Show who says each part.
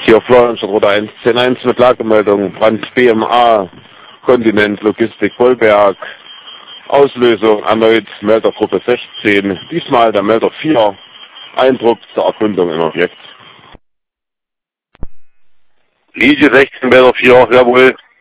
Speaker 1: Hier Florianstadt 101 mit Lagemeldung, Brand BMA, Kontinent, Logistik, Vollberg, Auslösung erneut Meldergruppe 16, diesmal der Melder 4, Eindruck zur Erkundung im Objekt.
Speaker 2: Linie 16, Melder 4, jawohl.